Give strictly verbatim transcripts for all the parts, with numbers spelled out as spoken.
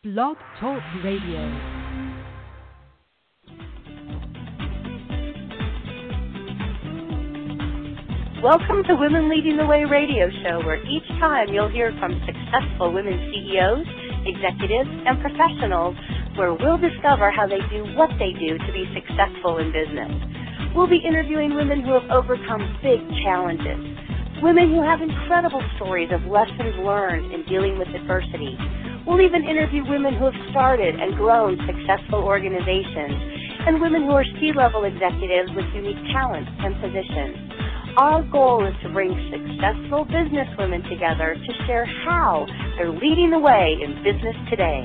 Blog Talk Radio. Welcome to Women Leading the Way radio show, where each time you'll hear from successful women C E Os, executives, and professionals, where we'll discover how they do what they do to be successful in business. We'll be interviewing women who have overcome big challenges, women who have incredible stories of lessons learned in dealing with adversity. We'll even interview women who have started and grown successful organizations, and women who are C-level executives with unique talents and positions. Our goal is to bring successful business women together to share how they're leading the way in business today.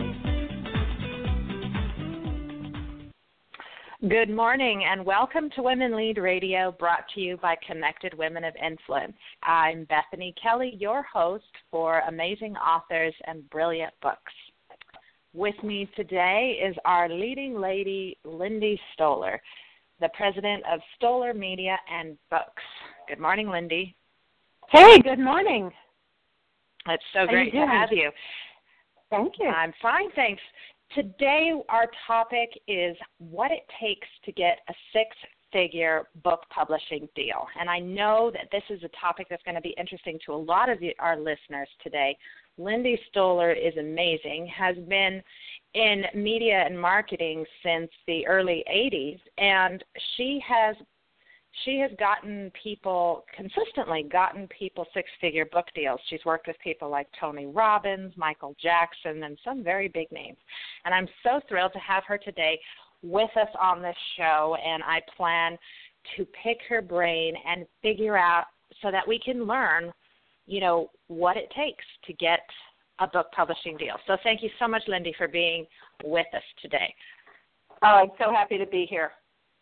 Good morning and welcome to Women Lead Radio, brought to you by Connected Women of Influence. I'm Bethany Kelly, your host for Amazing Authors and Brilliant Books. With me today is our leading lady, Lindy Stoller, the president of Stoller Media and Books. Good morning, Lindy. Hey, good morning. It's so great to have you. Thank you. I'm fine, thanks. Today, our topic is what it takes to get a six-figure book publishing deal. And I know that this is a topic that's going to be interesting to a lot of our listeners today. Lindy Stoller is amazing, has been in media and marketing since the early eighties, and she has She has gotten people, consistently gotten people six-figure book deals. She's worked with people like Tony Robbins, Michael Jackson, and some very big names. And I'm so thrilled to have her today with us on this show, and I plan to pick her brain and figure out so that we can learn, you know, what it takes to get a book publishing deal. So thank you so much, Lindy, for being with us today. Oh, I'm so happy to be here.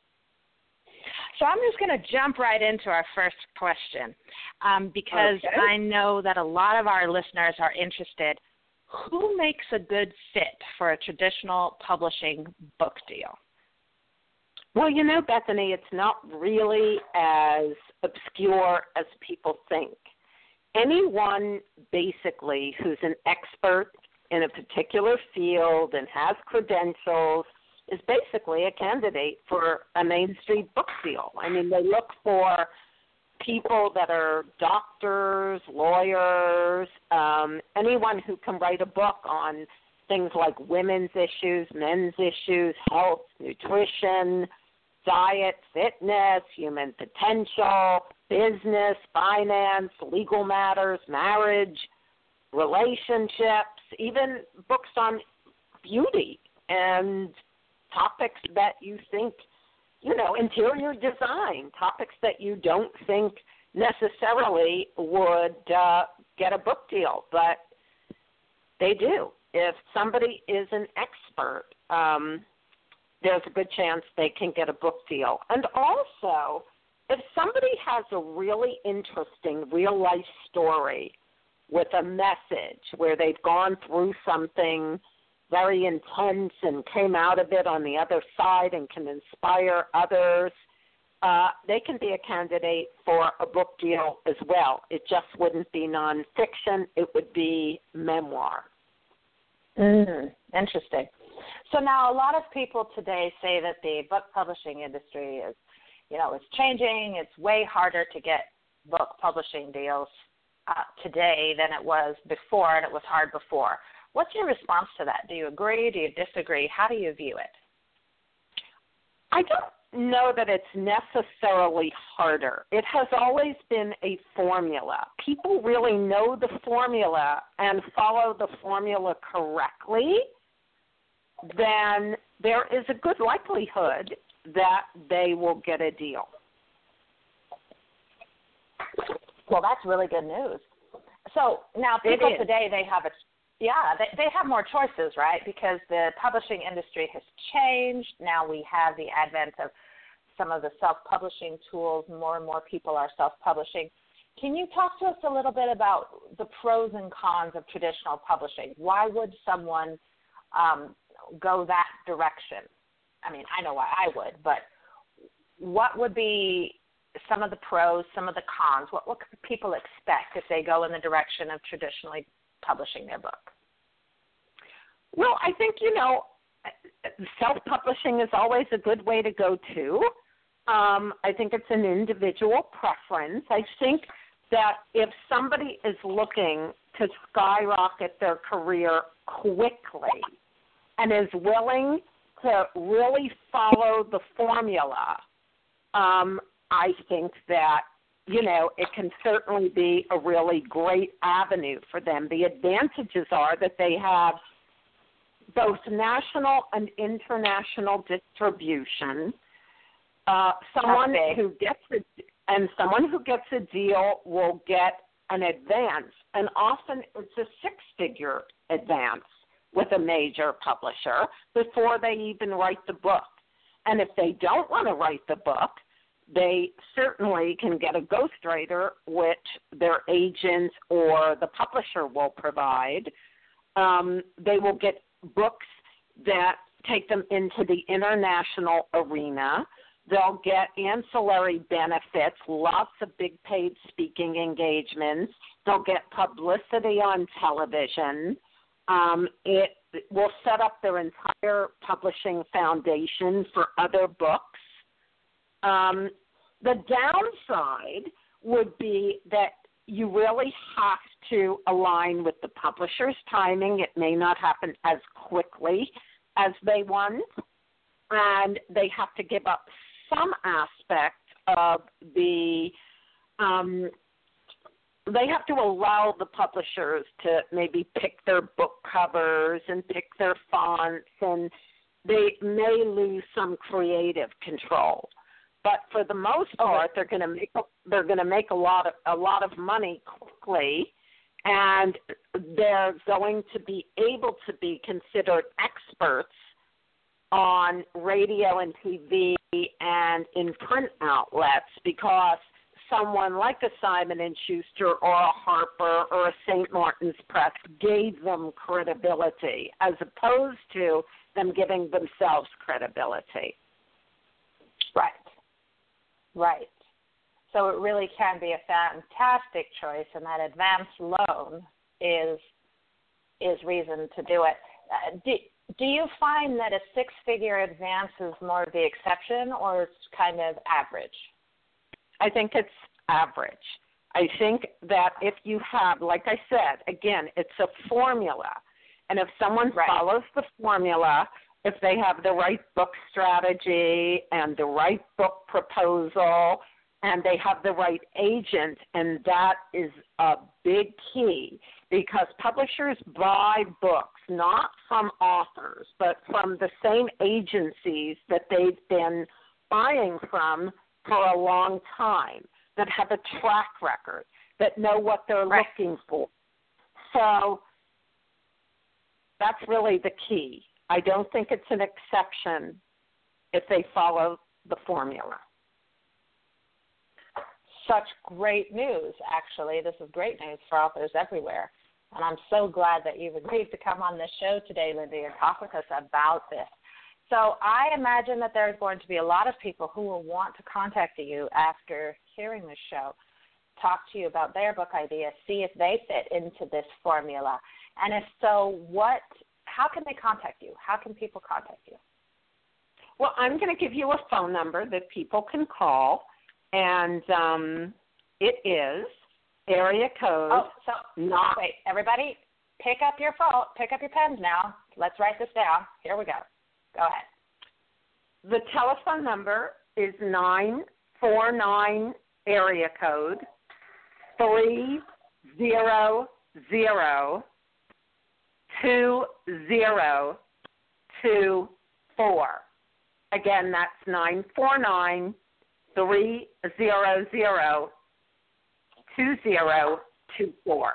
So I'm just going to jump right into our first question um, because okay. I know that a lot of our listeners are interested. Who makes a good fit for a traditional publishing book deal? Well, you know, Bethany, it's not really as obscure as people think. Anyone basically who's an expert in a particular field and has credentials is basically a candidate for a Main Street book deal. I mean, they look for people that are doctors, lawyers, um, anyone who can write a book on things like women's issues, men's issues, health, nutrition, diet, fitness, human potential, business, finance, legal matters, marriage, relationships, even books on beauty and topics that you think, you know, interior design, topics that you don't think necessarily would uh, get a book deal, but they do. If somebody is an expert, um, there's a good chance they can get a book deal. And also, if somebody has a really interesting real-life story with a message where they've gone through something very intense and came out of it on the other side and can inspire others, uh, they can be a candidate for a book deal as well. It just wouldn't be nonfiction. It would be memoir. Mm, interesting. So now a lot of people today say that the book publishing industry is, you know, it's changing. It's way harder to get book publishing deals uh, today than it was before, and it was hard before. What's your response to that? Do you agree? Do you disagree? How do you view it? I don't know that it's necessarily harder. It has always been a formula. People really know the formula and follow the formula correctly, then there is a good likelihood that they will get a deal. Well, that's really good news. So now people today, they have a Yeah, they, they have more choices, right? Because the publishing industry has changed. Now we have the advent of some of the self-publishing tools. More and more people are self-publishing. Can you talk to us a little bit about the pros and cons of traditional publishing? Why would someone um, go that direction? I mean, I know why I would, but what would be some of the pros, some of the cons? What, what could people expect if they go in the direction of traditionally publishing their book? Well, I think, you know, self-publishing is always a good way to go, too. Um, I think it's an individual preference. I think that if somebody is looking to skyrocket their career quickly and is willing to really follow the formula, um, I think that, you know, it can certainly be a really great avenue for them. The advantages are that they have both national and international distribution. Uh, someone who gets a, and someone who gets a deal will get an advance, and often it's a six-figure advance with a major publisher before they even write the book. And if they don't want to write the book, they certainly can get a ghostwriter, which their agent or the publisher will provide. Um, they will get books that take them into the international arena. They'll get ancillary benefits, lots of big paid speaking engagements. They'll get publicity on television. Um, it will set up their entire publishing foundation for other books. Um, the downside would be that you really have to align with the publisher's timing. It may not happen as quickly as they want, and they have to give up some aspect of the um, they have to allow the publishers to maybe pick their book covers and pick their fonts, and they may lose some creative control. But for the most part, they're going to make they're going to make a lot of a lot of money quickly, and they're going to be able to be considered experts on radio and T V and in print outlets because someone like a Simon and Schuster or a Harper or a Saint Martin's Press gave them credibility as opposed to them giving themselves credibility. Right. Right. So it really can be a fantastic choice, and that advance loan is is reason to do it. Uh, do, do you find that a six-figure advance is more the exception, or it's kind of average? I think it's average. I think that if you have, like I said, again, it's a formula. And if someone right. follows the formula, if they have the right book strategy and the right book proposal and they have the right agent, and that is a big key because publishers buy books not from authors but from the same agencies that they've been buying from for a long time, that have a track record, that know what they're right. looking for. So that's really the key. I don't think it's an exception if they follow the formula. Such great news, actually. This is great news for authors everywhere. And I'm so glad that you've agreed to come on this show today, Lindy, and talk with us about this. So I imagine that there's going to be a lot of people who will want to contact you after hearing this show, talk to you about their book ideas, see if they fit into this formula. And if so, what? How can they contact you? How can people contact you? Well, I'm going to give you a phone number that people can call, and um, it is area code. Oh, so not wait, everybody, pick up your phone, pick up your pens now. Let's write this down. Here we go. Go ahead. The telephone number is nine four nine area code three zero zero two zero two four. Again, that's nine four nine three zero zero two zero two four.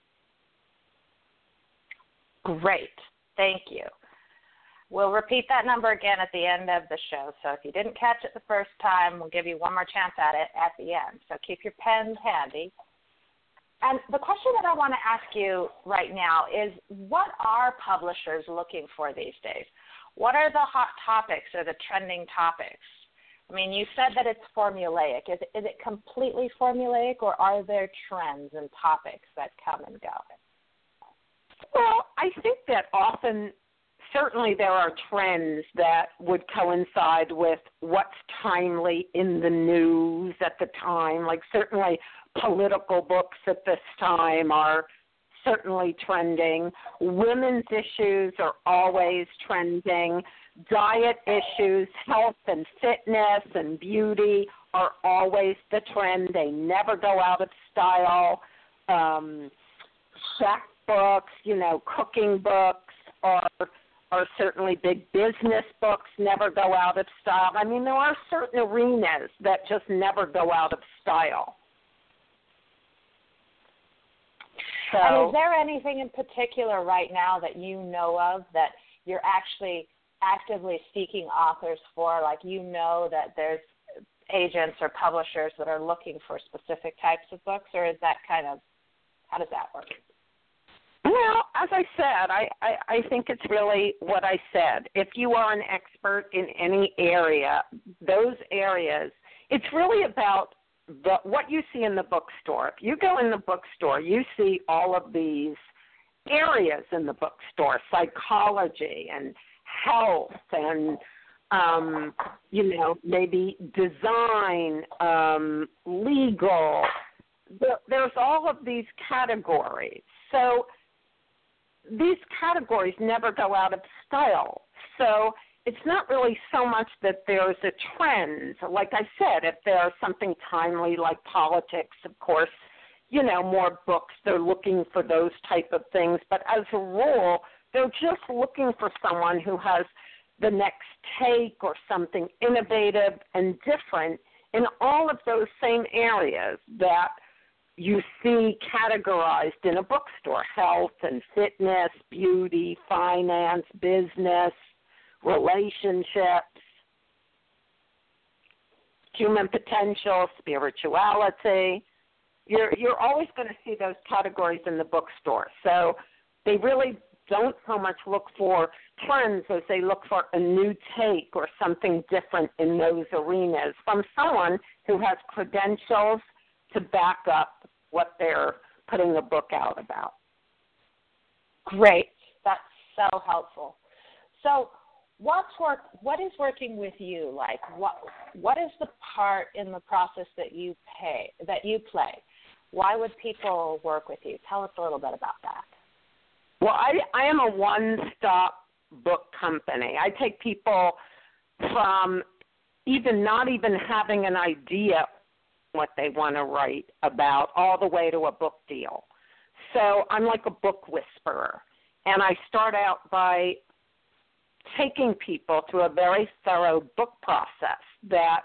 Great. Thank you. We'll repeat that number again at the end of the show. So if you didn't catch it the first time, we'll give you one more chance at it at the end. So keep your pens handy. And the question that I want to ask you right now is, what are publishers looking for these days? What are the hot topics or the trending topics? I mean, you said that it's formulaic. Is it, is it completely formulaic, or are there trends and topics that come and go? Well, I think that often certainly there are trends that would coincide with what's timely in the news at the time. Like certainly political books at this time are certainly trending. Women's issues are always trending. Diet issues, health and fitness and beauty are always the trend. They never go out of style. Um, chef books, you know, cooking books are are certainly big. Business books never go out of style. I mean, there are certain arenas that just never go out of style. So, and is there anything in particular right now that you know of that you're actually actively seeking authors for? Like, you know that there's agents or publishers that are looking for specific types of books, or is that kind of, how does that work? Well, as I said, I, I, I think it's really what I said. If you are an expert in any area, those areas, it's really about the, what you see in the bookstore. If you go in the bookstore, you see all of these areas in the bookstore, psychology and health and, um, you know, maybe design, um, legal. There, there's all of these categories. So these categories never go out of style. So it's not really so much that there's a trend. Like I said, if there's something timely like politics, of course, you know, more books, they're looking for those type of things. But as a rule, they're just looking for someone who has the next take or something innovative and different in all of those same areas that you see categorized in a bookstore: health and fitness, beauty, finance, business, relationships, human potential, spirituality. You're, you're always going to see those categories in the bookstore. So they really don't so much look for trends as they look for a new take or something different in those arenas from someone who has credentials to back up what they're putting a book out about. Great. That's so helpful. So what's work, what is working with you like? What what is the part in the process that you pay that you play? Why would people work with you? Tell us a little bit about that. Well, I, I am a one-stop book company. I take people from even not even having an idea what they want to write about all the way to a book deal. So I'm like a book whisperer. And I start out by taking people through a very thorough book process that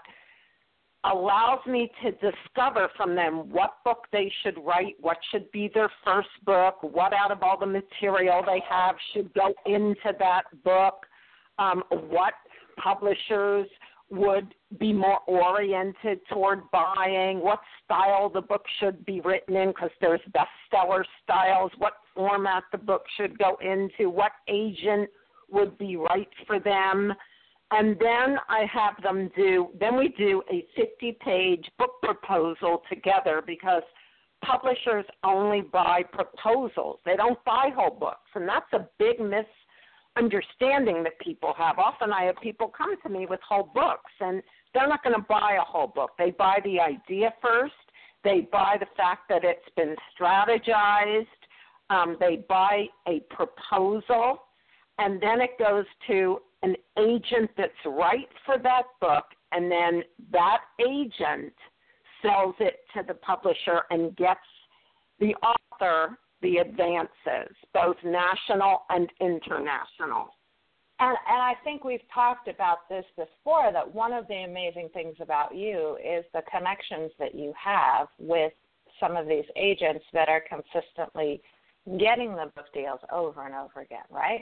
allows me to discover from them what book they should write, what should be their first book, what out of all the material they have should go into that book, um, what publishers would be more oriented toward buying, what style the book should be written in, because there's bestseller styles, what format the book should go into, what agent would be right for them. And then I have them do, then we do a fifty-page book proposal together, because publishers only buy proposals. They don't buy whole books, and that's a big misunderstanding that people have. Often I have people come to me with whole books, and they're not going to buy a whole book. They buy the idea first. They buy the fact that it's been strategized. Um, they buy a proposal, and then it goes to an agent that's right for that book, and then that agent sells it to the publisher and gets the author the advances, both national and international. And, and I think we've talked about this before, that one of the amazing things about you is the connections that you have with some of these agents that are consistently getting the book deals over and over again, right?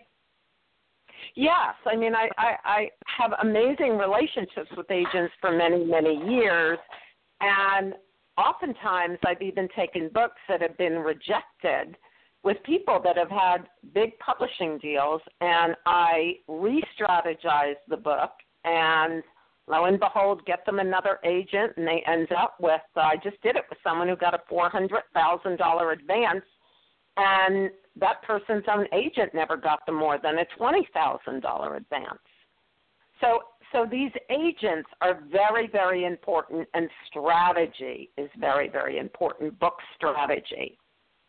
Yes. I mean, I, I, I have amazing relationships with agents for many, many years, and oftentimes I've even taken books that have been rejected with people that have had big publishing deals, and I re-strategize the book, and lo and behold, get them another agent, and they end up with, uh, I just did it with someone who got a four hundred thousand dollars advance and that person's own agent never got them more than a twenty thousand dollars advance. So, so these agents are very, very important, and strategy is very, very important, book strategy.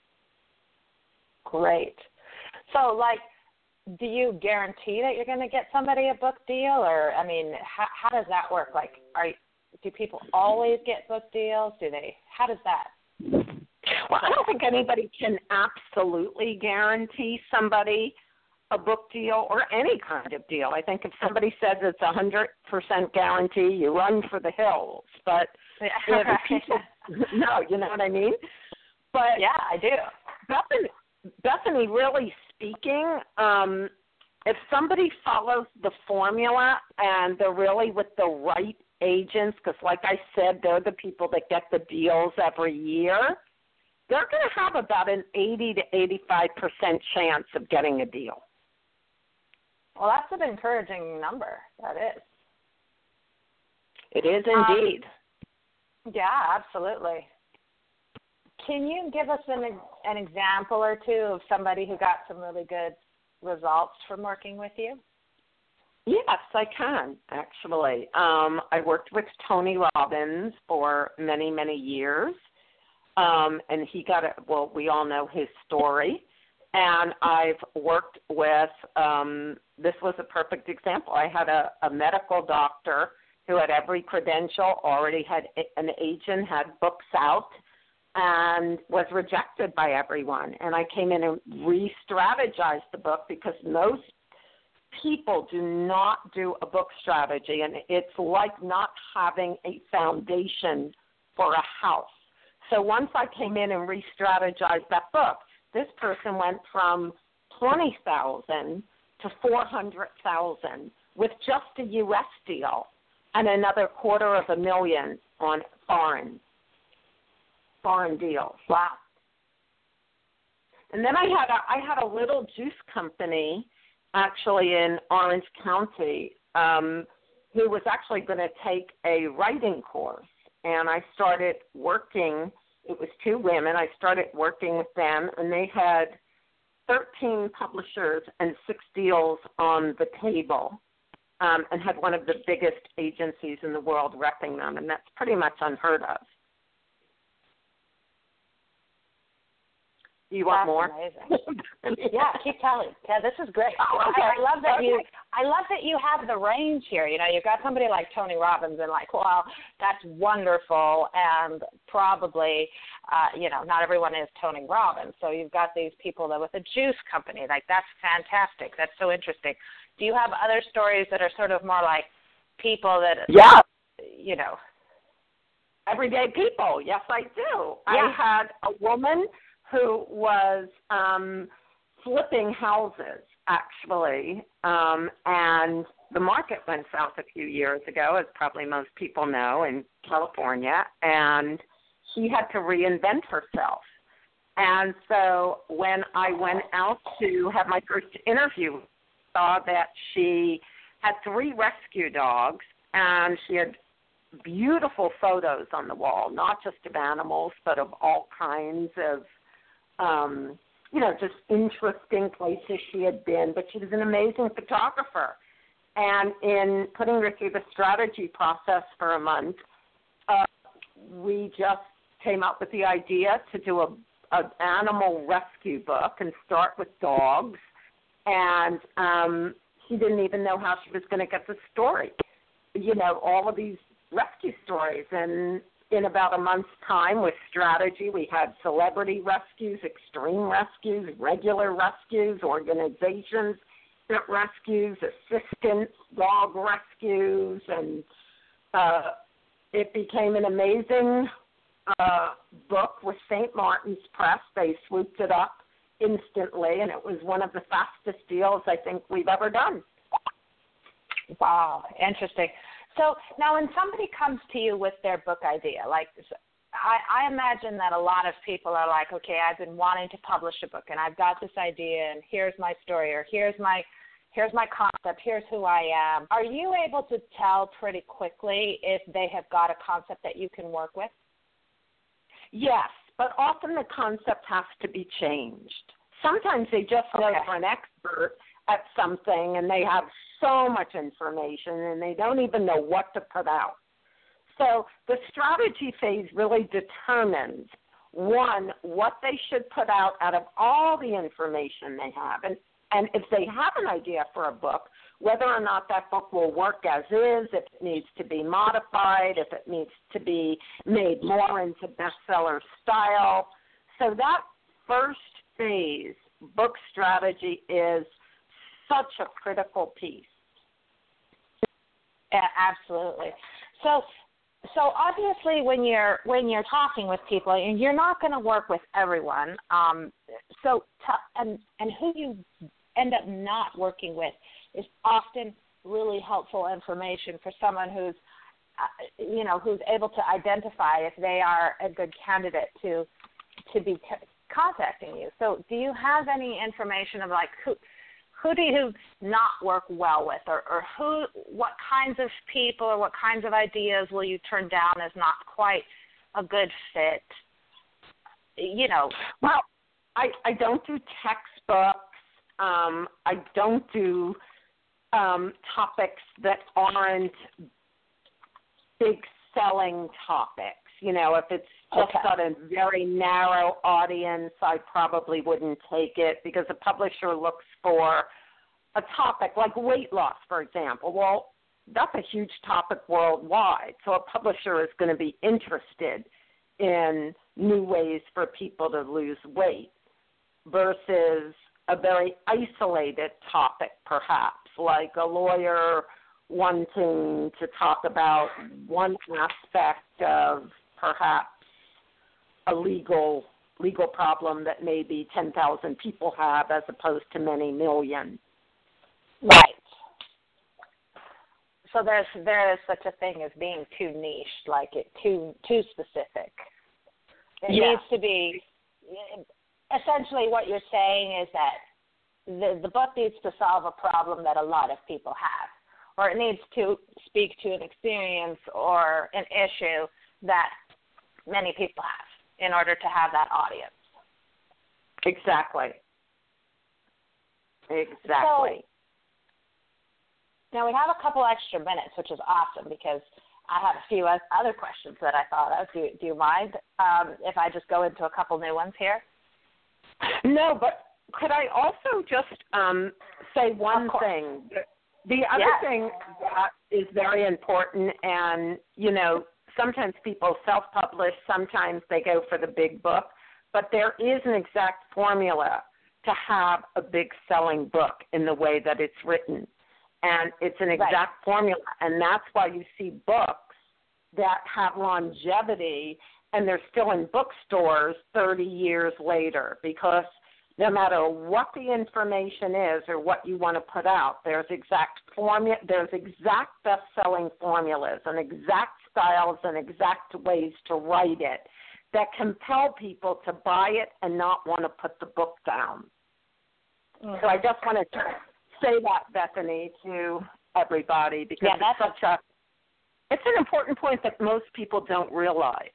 Great. So, like, do you guarantee that you're going to get somebody a book deal, or, I mean, how, how does that work? Like, are do people always get book deals? Do they? How does that? Well, I don't think anybody can absolutely guarantee somebody a book deal or any kind of deal. I think if somebody says it's a one hundred percent guarantee, you run for the hills. But if people, no, you know what I mean? But yeah, I do. Bethany, Bethany really speaking, um, if somebody follows the formula and they're really with the right agents, because like I said, they're the people that get the deals every year, they're going to have about an eighty to eighty-five percent chance of getting a deal. Well, that's an encouraging number. That is. It is indeed. Um, yeah, absolutely. Can you give us an an example or two of somebody who got some really good results from working with you? Yes, I can, actually. Um, I worked with Tony Robbins for many, many years, um, and he got a, well, we all know his story. And I've worked with, um, this was a perfect example. I had a, a medical doctor who had every credential, already had an agent, had books out, and was rejected by everyone. And I came in and re-strategized the book because most people do not do a book strategy, and it's like not having a foundation for a house. So once I came in and re-strategized that book, this person went from twenty thousand to four hundred thousand with just a U S deal and another quarter of a million on foreign foreign deals. Wow. And then I had a, I had a little juice company actually in Orange County um, who was actually going to take a writing course. And I started working, it was two women, I started working with them, and they had thirteen publishers and six deals on the table, um, and had one of the biggest agencies in the world repping them, and that's pretty much unheard of. Do you want That's more? Amazing. Yeah, keep telling. Yeah, this is great. Oh, okay. I, I love that okay. you. I love that you have the range here. You know, you've got somebody like Tony Robbins, and like, well, that's wonderful, and probably, uh, you know, not everyone is Tony Robbins. So you've got these people that with a juice company, like that's fantastic. That's so interesting. Do you have other stories that are sort of more like people that, yeah, you know, everyday people? Yes, I do. Yeah. I had a woman who was um, flipping houses, actually, um, and the market went south a few years ago, as probably most people know, in California, and she had to reinvent herself. And so when I went out to have my first interview, I saw that she had three rescue dogs, and she had beautiful photos on the wall, not just of animals, but of all kinds of Um, you know, just interesting places she had been, but she was an amazing photographer. And in putting her through the strategy process for a month, uh, we just came up with the idea to do a, a animal rescue book and start with dogs. And um, she didn't even know how she was going to get the story. You know, all of these rescue stories. And in about a month's time with strategy, we had celebrity rescues, extreme rescues, regular rescues, organizations that rescues, assistance, dog rescues, and uh, it became an amazing uh, book with Saint Martin's Press. They swooped it up instantly, and it was one of the fastest deals I think we've ever done. Wow, interesting. So now when somebody comes to you with their book idea, like I, I imagine that a lot of people are like, okay, I've been wanting to publish a book and I've got this idea and here's my story or here's my here's my concept, here's who I am. Are you able to tell pretty quickly if they have got a concept that you can work with? Yes, but often the concept has to be changed. Sometimes they just know Okay. for an expert at something and they have so much information and they don't even know what to put out. So the strategy phase really determines, one, what they should put out out of all the information they have. And, and if they have an idea for a book, whether or not that book will work as is, if it needs to be modified, if it needs to be made more into bestseller style. So that first phase, book strategy, is such a critical piece. Yeah, absolutely. So, so obviously, when you're when you're talking with people, and you're not going to work with everyone. Um, so, t- and and who you end up not working with is often really helpful information for someone who's, uh, you know, who's able to identify if they are a good candidate to to be c- contacting you. So, do you have any information of like who? Who do you not work well with, or, or who? What kinds of people or what kinds of ideas will you turn down as not quite a good fit? You know. Well, I, I don't do textbooks. Um, I don't do um, topics that aren't big selling topics. You know, if it's just Okay. got a very narrow audience, I probably wouldn't take it because a publisher looks for a topic like weight loss, for example. Well, that's a huge topic worldwide, so a publisher is going to be interested in new ways for people to lose weight versus a very isolated topic, perhaps, like a lawyer wanting to talk about one aspect of perhaps a legal legal problem that maybe ten thousand people have as opposed to many million. Right. So there's there is such a thing as being too niche, like it too too specific. It Yeah. needs to be. Essentially, what you're saying is that the the book needs to solve a problem that a lot of people have, or it needs to speak to an experience or an issue that many people have in order to have that audience. Exactly. Exactly. So, now we have a couple extra minutes, which is awesome because I have a few other questions that I thought of. Do, do you mind um, if I just go into a couple new ones here? No, but could I also just um, say one thing? The other Yes. thing that is very important, and, you know, sometimes people self-publish, sometimes they go for the big book, but there is an exact formula to have a big selling book in the way that it's written. And it's an exact right. formula, and that's why you see books that have longevity and they're still in bookstores thirty years later, because no matter what the information is or what you want to put out, there's exact formula, there's exact best-selling formulas and exact styles and exact ways to write it that compel people to buy it and not want to put the book down. Mm-hmm. So I just wanted to say that, Bethany, to everybody, because yeah, it's such a it's an important point that most people don't realize.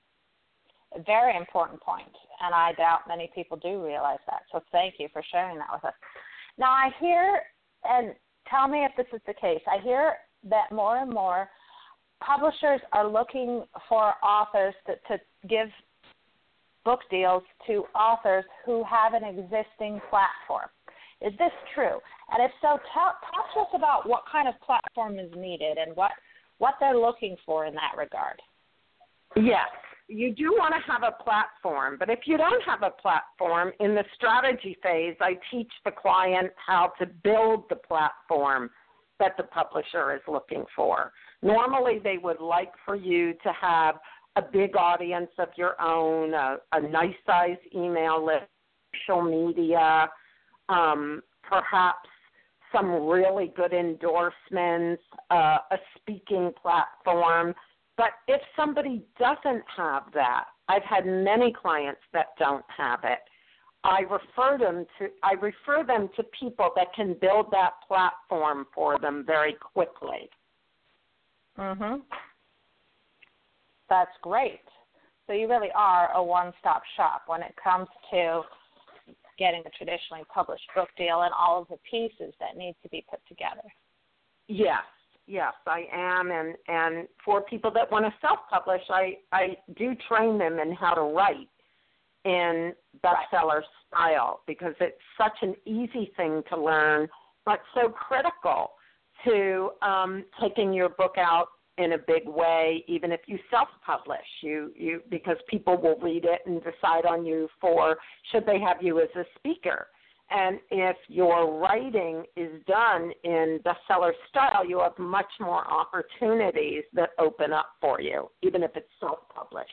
A very important point, and I doubt many people do realize that. So thank you for sharing that with us. Now I hear, and tell me if this is the case, I hear that more and more publishers are looking for authors to, to give book deals to authors who have an existing platform. Is this true? And if so, talk, talk to us about what kind of platform is needed and what, what they're looking for in that regard. Yes, you do want to have a platform, but if you don't have a platform, in the strategy phase, I teach the client how to build the platform that the publisher is looking for. Normally, they would like for you to have a big audience of your own, a, a nice-sized email list, social media, um, perhaps some really good endorsements, uh, a speaking platform. But if somebody doesn't have that, I've had many clients that don't have it. I refer them to I refer them to people that can build that platform for them very quickly. Mhm. That's great. So you really are a one-stop shop when it comes to getting a traditionally published book deal and all of the pieces that need to be put together. Yes, yes, I am. And, and for people that want to self-publish, I, I do train them in how to write in bestseller style, because it's such an easy thing to learn, but so critical to um, taking your book out in a big way, even if you self-publish, you, you because people will read it and decide on you for should they have you as a speaker. And if your writing is done in bestseller style, you have much more opportunities that open up for you, even if it's self-published.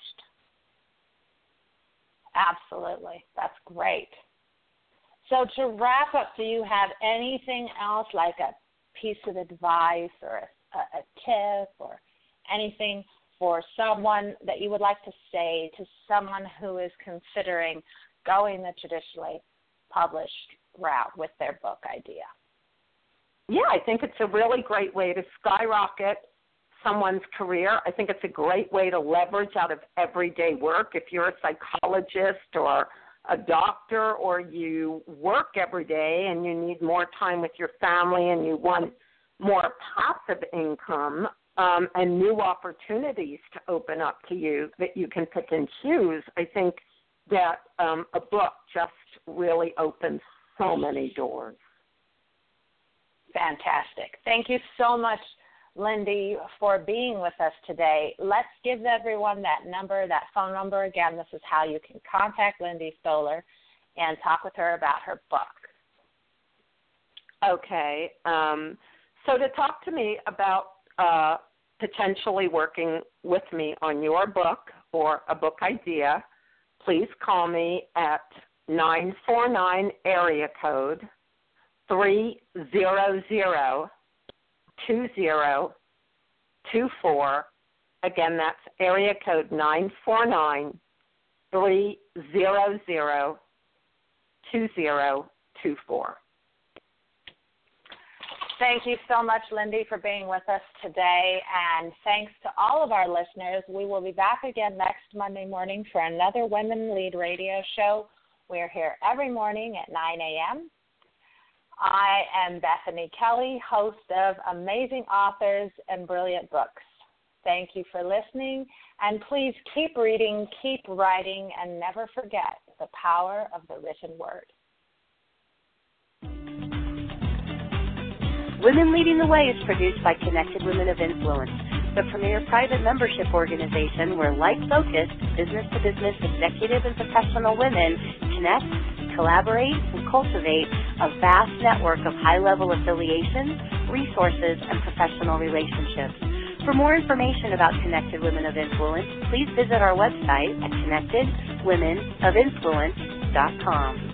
Absolutely. That's great. So to wrap up, do you have anything else, like a piece of advice or a, a tip or anything for someone that you would like to say to someone who is considering going the traditionally published route with their book idea? Yeah, I think it's a really great way to skyrocket someone's career. I think it's a great way to leverage out of everyday work. If you're a psychologist or a doctor, or you work every day and you need more time with your family and you want more passive income um, and new opportunities to open up to you that you can pick and choose, I think that um, a book just really opens so many doors. Fantastic. Thank you so much, Lindy, for being with us today. Let's give everyone that number, that phone number again. This is how you can contact Lindy Stoller and talk with her about her book. Okay. Um, so to talk to me about uh, potentially working with me on your book or a book idea, please call me at nine four nine area code three zero zero two zero two four. Again, that's area code nine four nine three zero zero two zero two four. Thank you so much, Lindy, for being with us today, and thanks to all of our listeners. We will be back again next Monday morning for another Women Lead radio show. We're here every morning at nine a.m. I am Bethany Kelly, host of Amazing Authors and Brilliant Books. Thank you for listening, and please keep reading, keep writing, and never forget the power of the written word. Women Leading the Way is produced by Connected Women of Influence, the premier private membership organization where like-focused, business-to-business executive and professional women connect, collaborate, and cultivate a vast network of high-level affiliations, resources, and professional relationships. For more information about Connected Women of Influence, please visit our website at connected women of influence dot com.